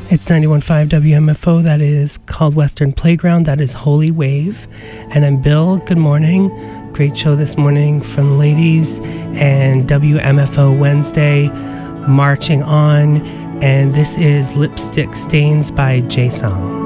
It's 91.5 WMFO. That is called Western Playground. That is Holy Wave. And I'm Bill. Good morning. Great show this morning from the ladies. And WMFO Wednesday, marching on. And this is Lipstick Stains by J-Song.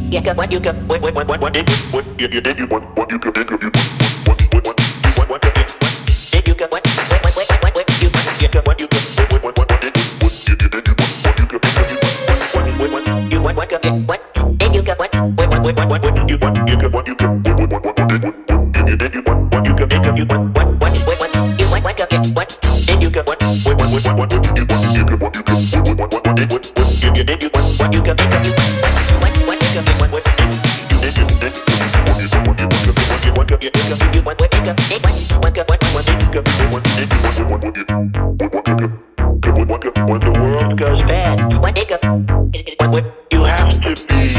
When the world goes bad, you have to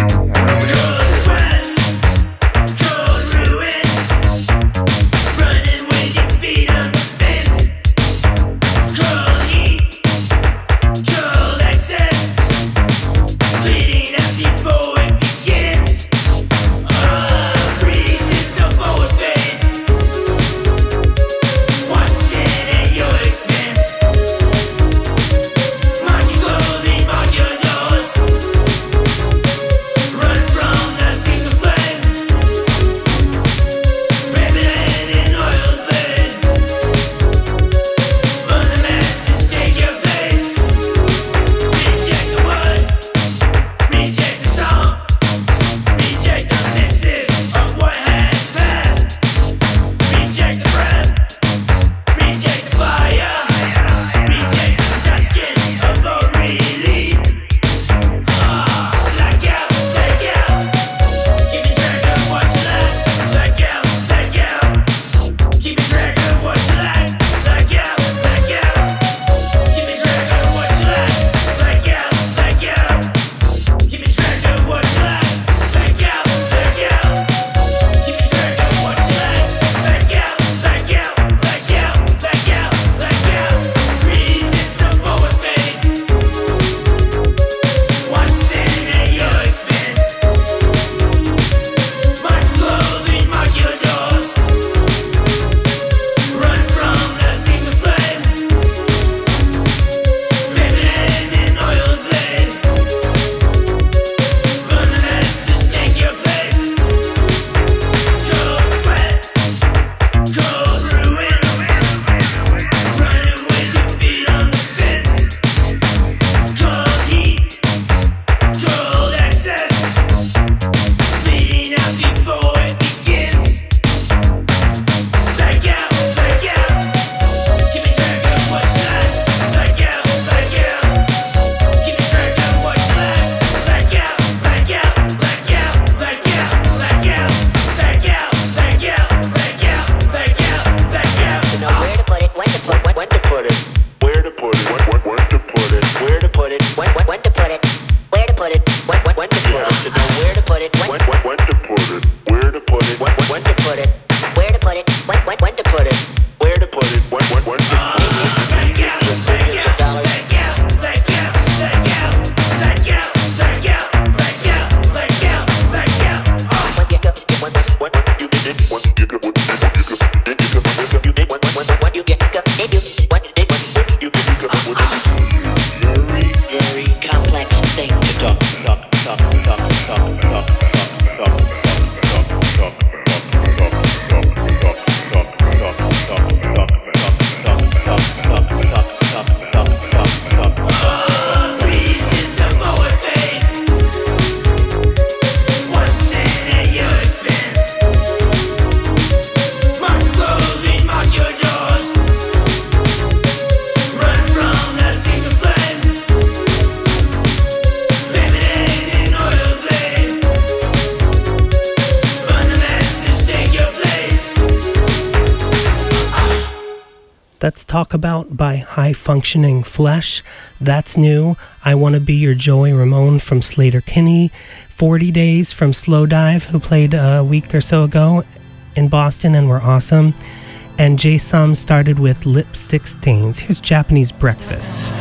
That's Talk About by High Functioning Flesh. That's new. I Want to Be Your Joey Ramone from Slater Kinney. 40 Days from Slowdive, who played a week or so ago in Boston and were awesome. And Jay Sum started with Lipstick Stains. Here's Japanese Breakfast. What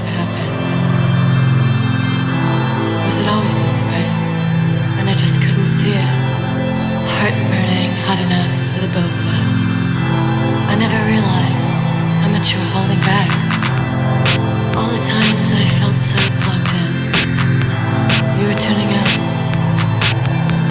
happened? Was it always this way? And I just couldn't see it. Heart burning hot enough for the both of us. I never realized how much you were holding back. All the times I felt so plugged in. You were tuning out.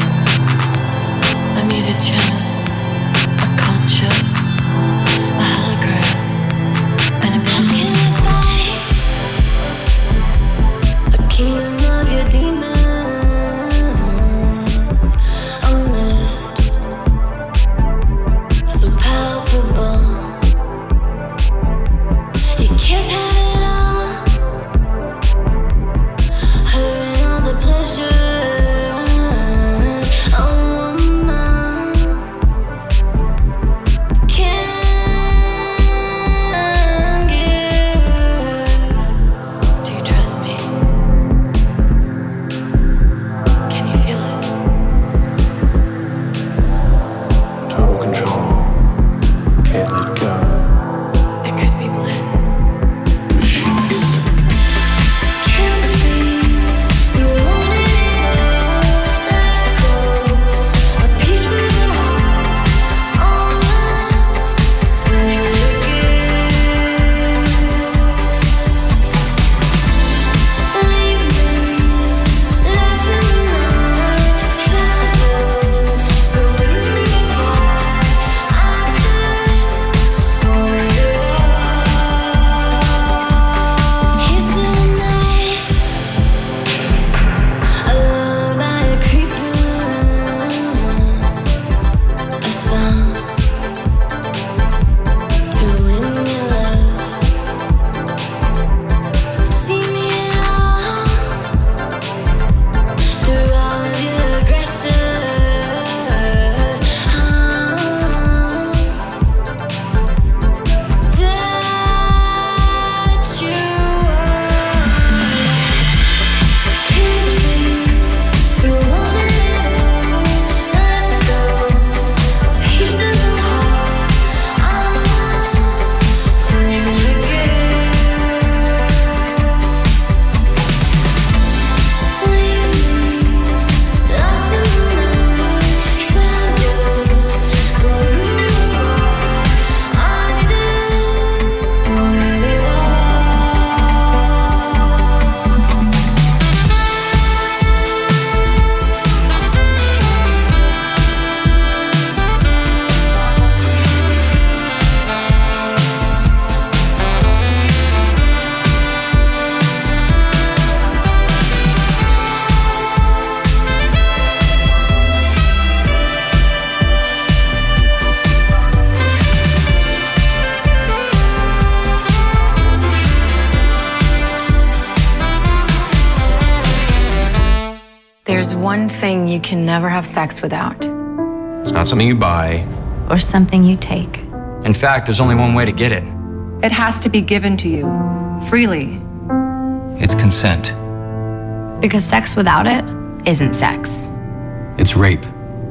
one thing you can never have sex without. It's not something you buy. Or something you take. In fact, there's only one way to get it. It has to be given to you, freely. It's consent. Because sex without it isn't sex. It's rape.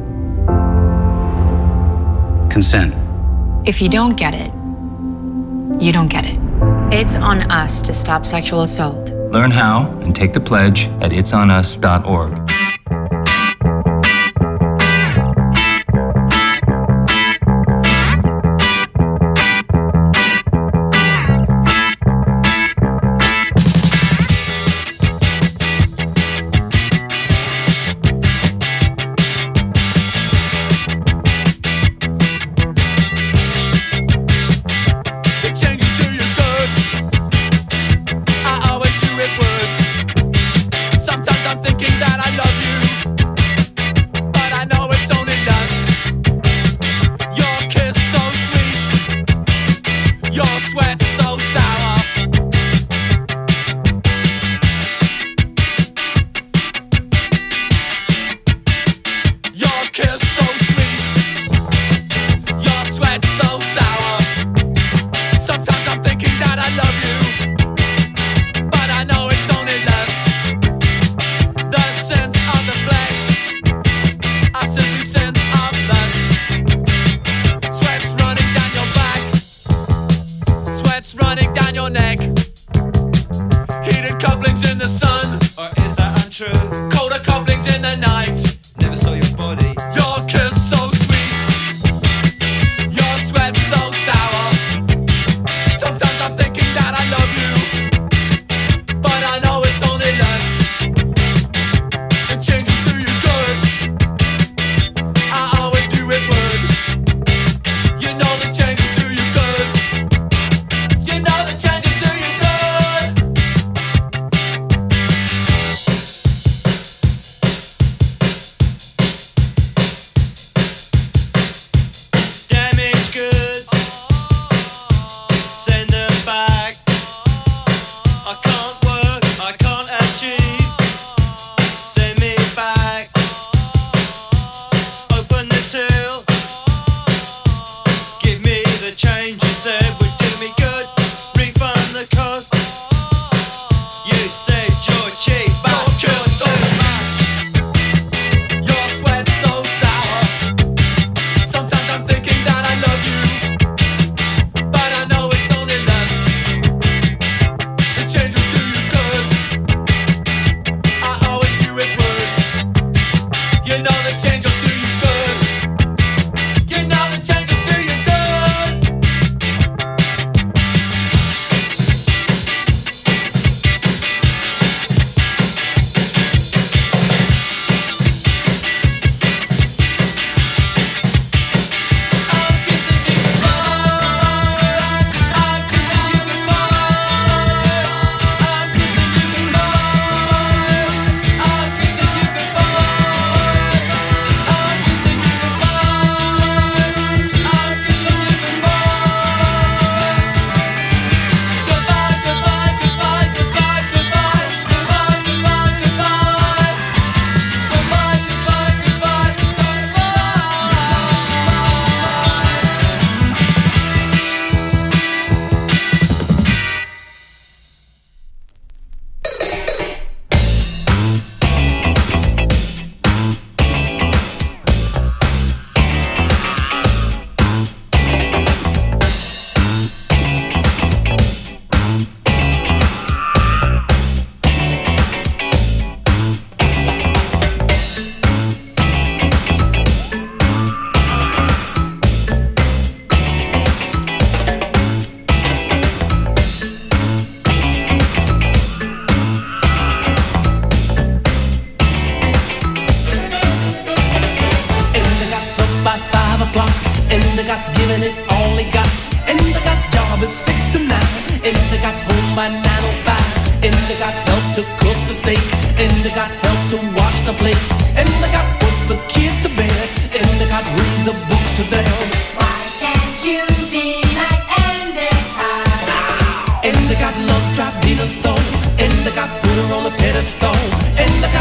Consent. If you don't get it, you don't get it. It's on us to stop sexual assault. Learn how and take the pledge at itsonus.org. Endicott's giving it all he got. Endicott's job is 6 to 9. Endicott's home by 9:05. Endicott helps to cook the steak. Endicott helps to wash the plates. Endicott puts the kids to bed. Endicott reads a book to them. Why can't you be like Endicott? Endicott loves Tribina soul. Endicott put her on a pedestal. Endicott's wish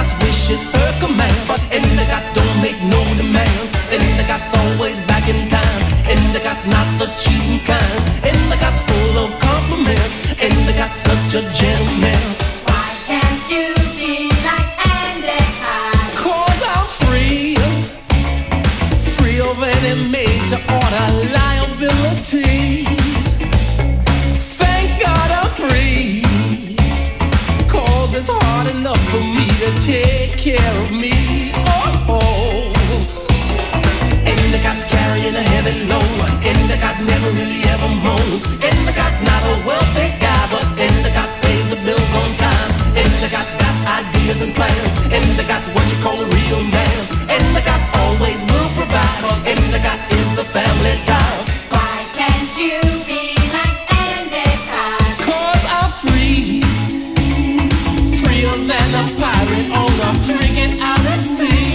is her command. But Endicott don't make no demands. Endicott's always back in time. Endicott's not the cheating kind. Endicott's full of compliment. Endicott's such a gentleman. Why can't you be like Endicott? 'Cause I'm free. Free of any made-to-order liabilities. Thank God I'm free. 'Cause it's hard enough for me to take care of me. Oh. Endicott's carrying a heavy load. Endicott never really ever moans. Endicott's not a wealthy guy, but Endicott pays the bills on time. Endicott's got ideas and plans. Endicott's what you call a real man. Endicott always will provide. Endicott is the family tie. Why can't you be like Endicott? 'Cause I'm free. Freer than a pirate on a frigate out at sea.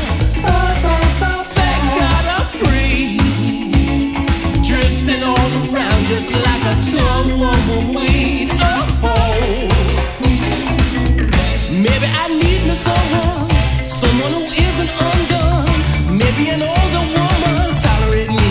Thank God I'm free. Drifting all around just like a tongue on the weed. Oh. Maybe I need me someone who isn't undone. Maybe an older woman tolerate me.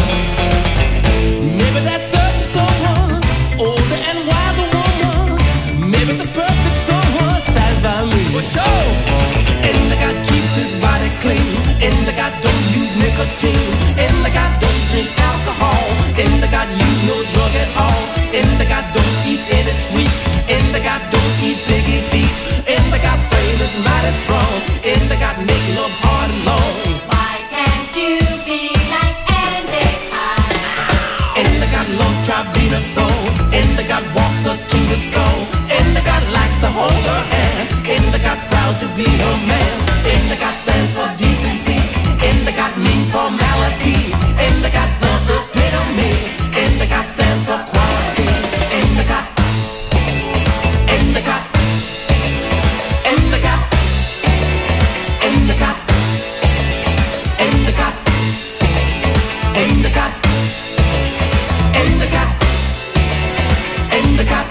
Maybe that certain someone, older and wiser woman. Maybe the perfect someone satisfy me. For sure. Endicott keeps his body clean. Endicott don't use nicotine. Endicott don't drink alcohol. Endicott use no drug at all. Endicott don't eat any sweet. Endicott don't eat piggy feet. Endicott frame is mighty strong. Endicott make love hard and long. Why can't you be like Endicott? Endicott love Tribina soul. Endicott walks her to the stone. Endicott likes to hold her hand. Endicott's proud to be her man. Endicott stands for decency. Endicott means formality. Endicott's the epitome. Endicott stands for quality. Endicott. Endicott. Endicott. Endicott. Endicott. Endicott. Endicott. Endicott.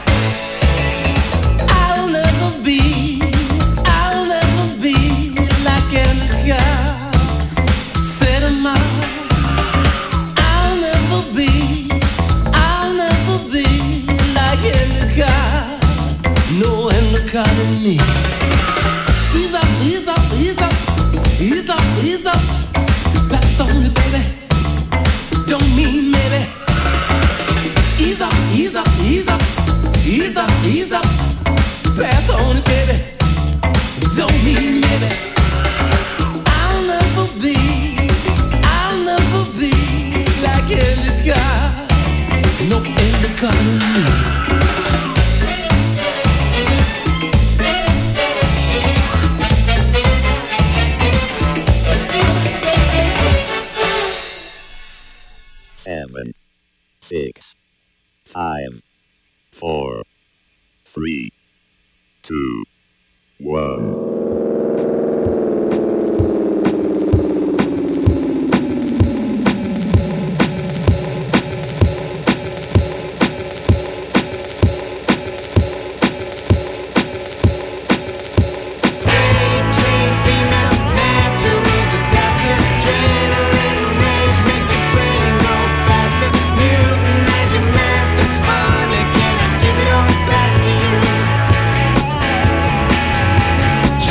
I'll never be like Endicott. Said him out. I'll never be like Endicott. No Endicott in me. Ease up, ease up, ease up, ease up, ease up. Pass on it, baby. Don't mean maybe. Ease up, ease up, ease up, ease up, ease up. Pass on it, baby. Don't mean maybe. I'll never be like Endicott. No Endicott in me. Seven, 6, 5, 4, 3, 2, 1. Just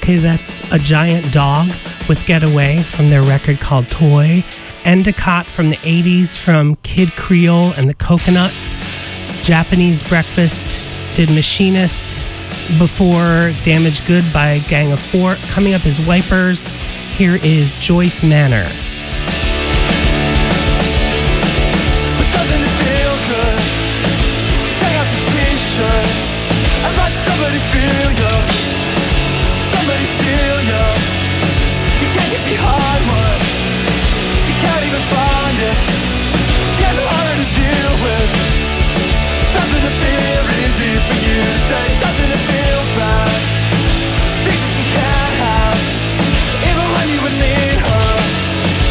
Okay, that's A Giant Dog with Getaway from their record called Toy. Endicott from the 80s from Kid Creole and the Coconuts. Japanese Breakfast did Machinist. Before Damaged Good by Gang of Four. Coming up is Wipers. Here is Joyce Manor. Even when you would need her,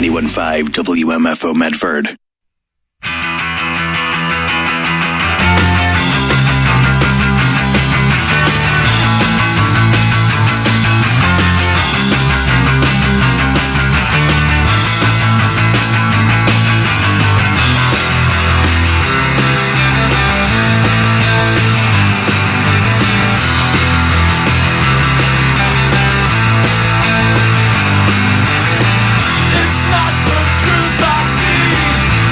91.5 WMFO Medford. It's not the truth I see.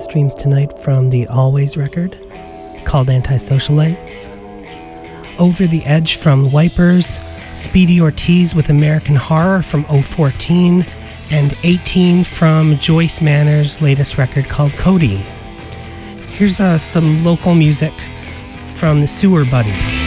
streams tonight from the Always record called Antisocialites. Over the Edge from Wipers, Speedy Ortiz with American Horror from 014, and 18 from Joyce Manor's latest record called Cody. Here's some local music from the Sewer Buddies.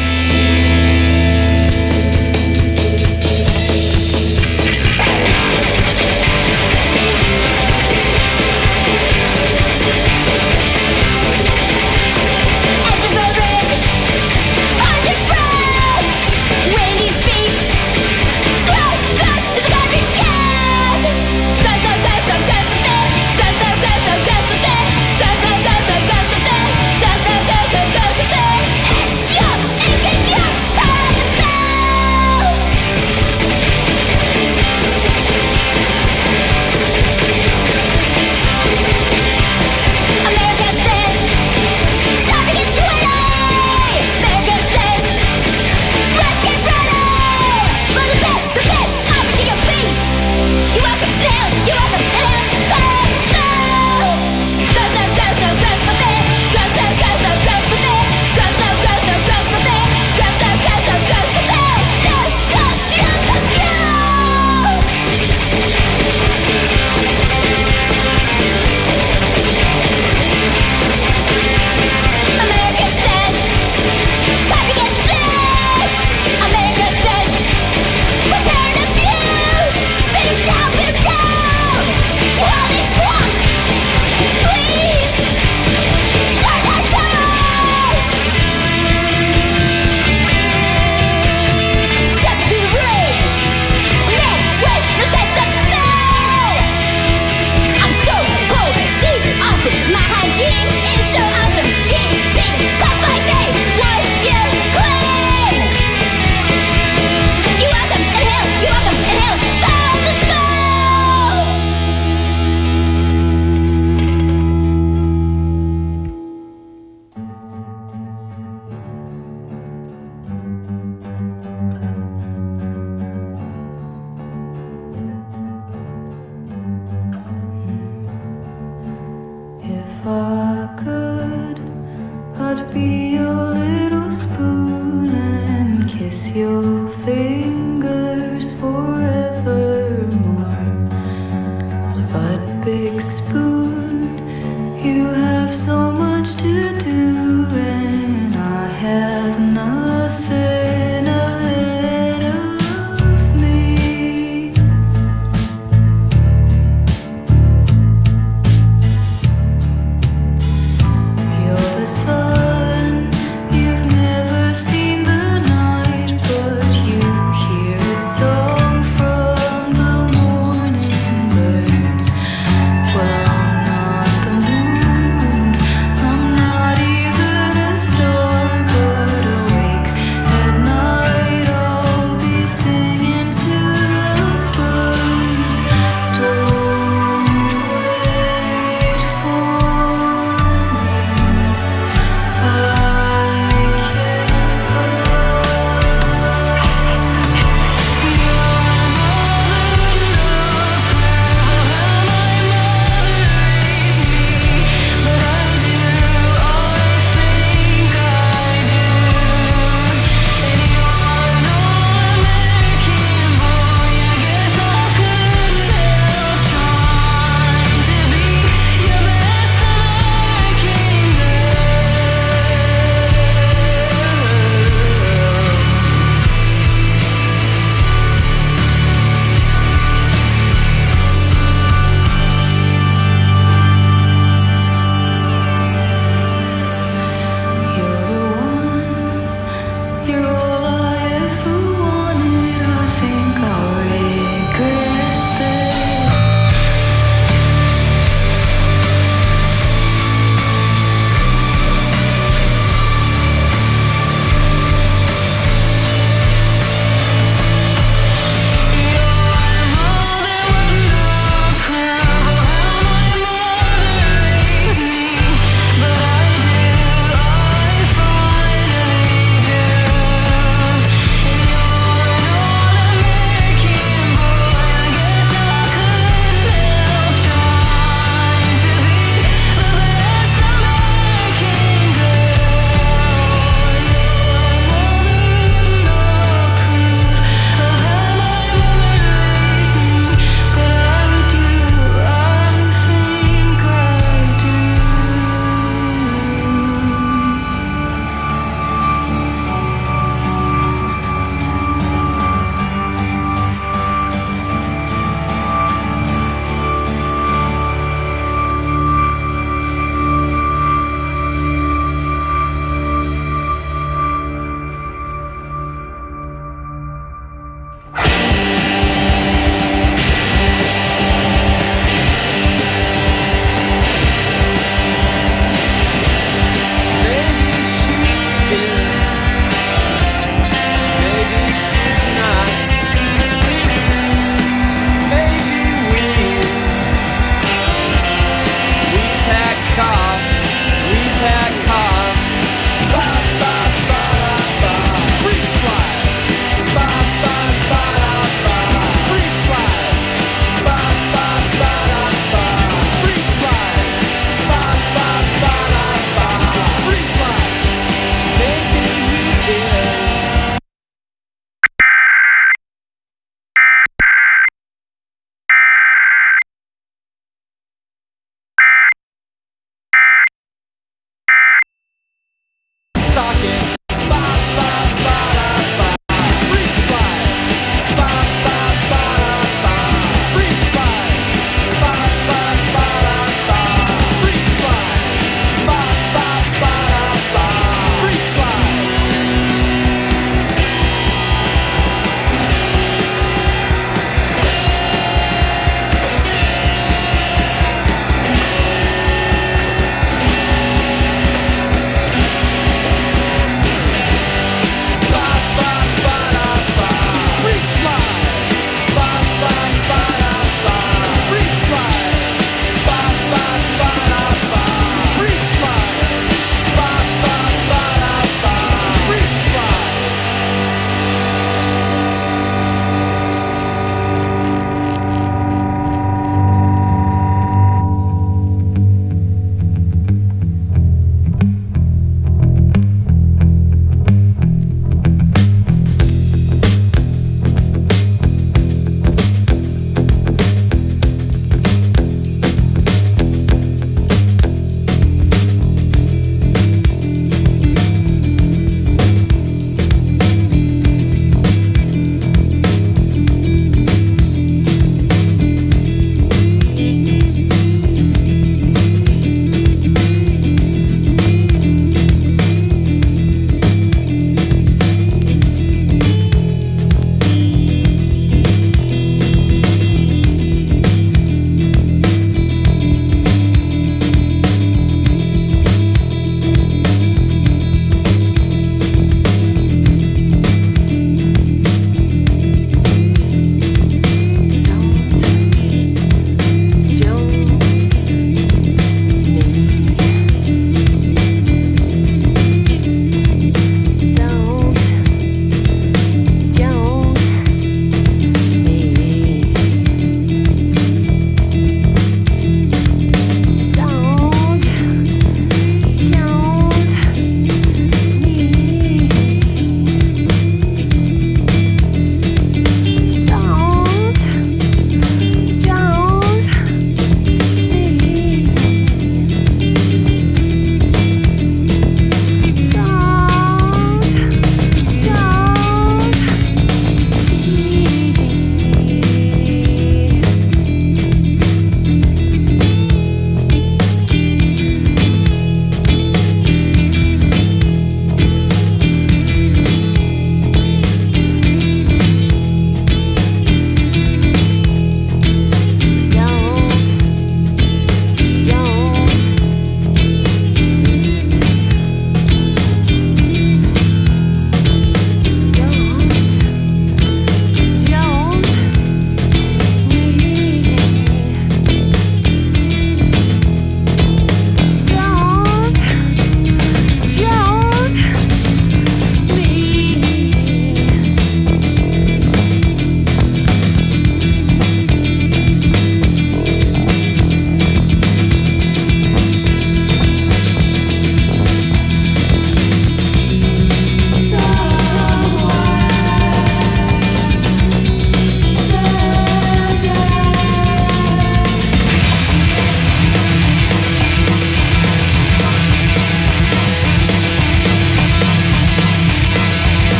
I'm not even a star, but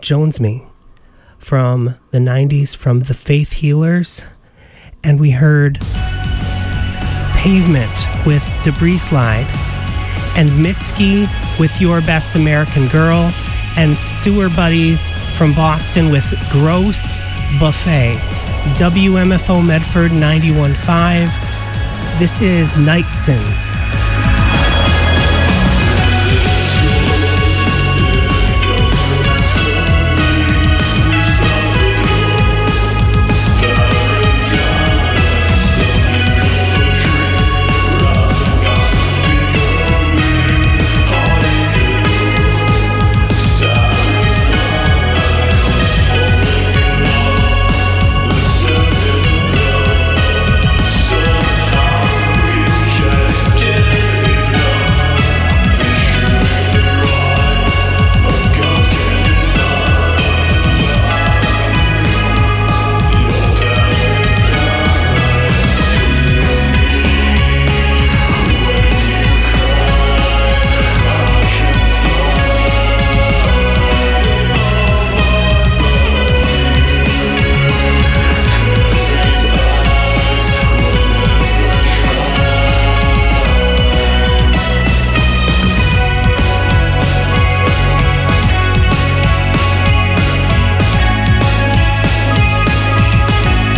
Jones Me from the 90s from the Faith Healers. And we heard Pavement with Debris Slide, and Mitski with Your Best American Girl, and Sewer Buddies from Boston with Gross Buffet. WMFO Medford 91.5. This is Night Sins.